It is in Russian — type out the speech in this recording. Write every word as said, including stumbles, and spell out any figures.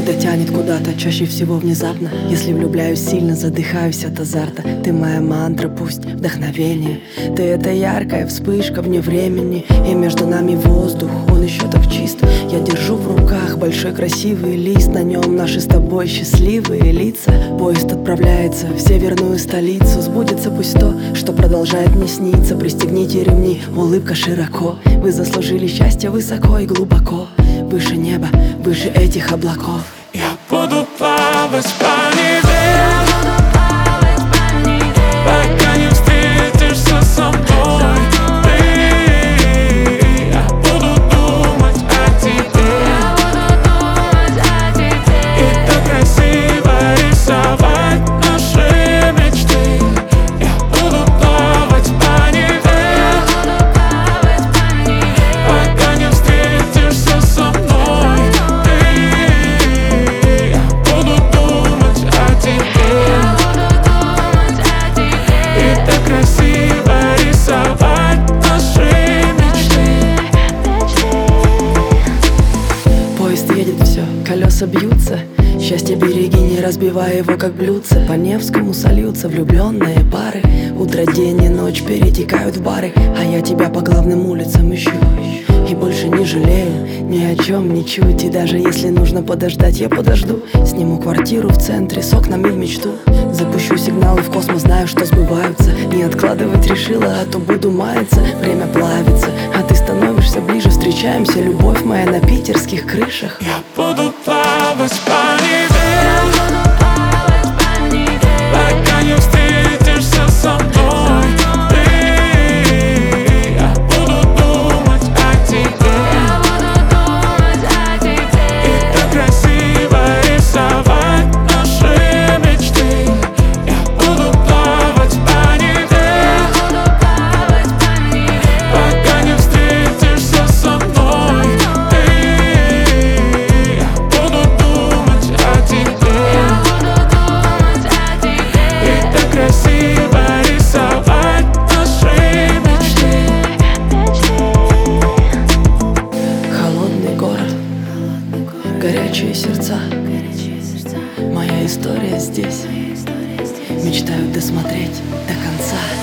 Когда тянет куда-то, чаще всего внезапно. Если влюбляюсь сильно, задыхаюсь от азарта. Ты моя мантра, пусть вдохновение. Ты — это яркая вспышка вне времени. И между нами воздух, он еще так чист. Я держу в руках большой красивый лист. На нем наши с тобой счастливые лица. Поезд отправляется в северную столицу. Сбудется пусть то, что продолжает мне сниться. Пристегните ремни, улыбка широко. Вы заслужили счастье высоко и глубоко. Выше неба, выше этих облаков. Я буду плавать по Неве, пока не встретишься со мной. Ты, я буду думать о тебе, и так красиво рисовать наши мечты. Я буду плавать по Неве, пока не встретишься со мной. Едет все, колеса бьются. Счастье береги, не разбивай его, как блюдце. По Невскому сольются влюбленные пары. Утро, день и ночь перетекают в бары. А я тебя по главным улицам ищу. И больше не жалею ни о чем, ничуть. И даже если нужно подождать, я подожду. Сниму квартиру в центре с окнами в мечту. Запущу сигналы в космос, знаю, что сбываются. Не откладывать решила, а то буду маяться. Время плавится, а ты становишься ближе. Встречаемся, любовь моя, на питерских крышах. Я буду плавать по Неве, пока не встретишься со мной. Ты, я буду думать о тебе, и так красиво рисовать наши мечты. Я буду плавать по Неве, пока не встретишься со мной. Красиво рисовать наши мечты. Холодный город, горячие сердца. Моя история здесь. Мечтаю досмотреть до конца.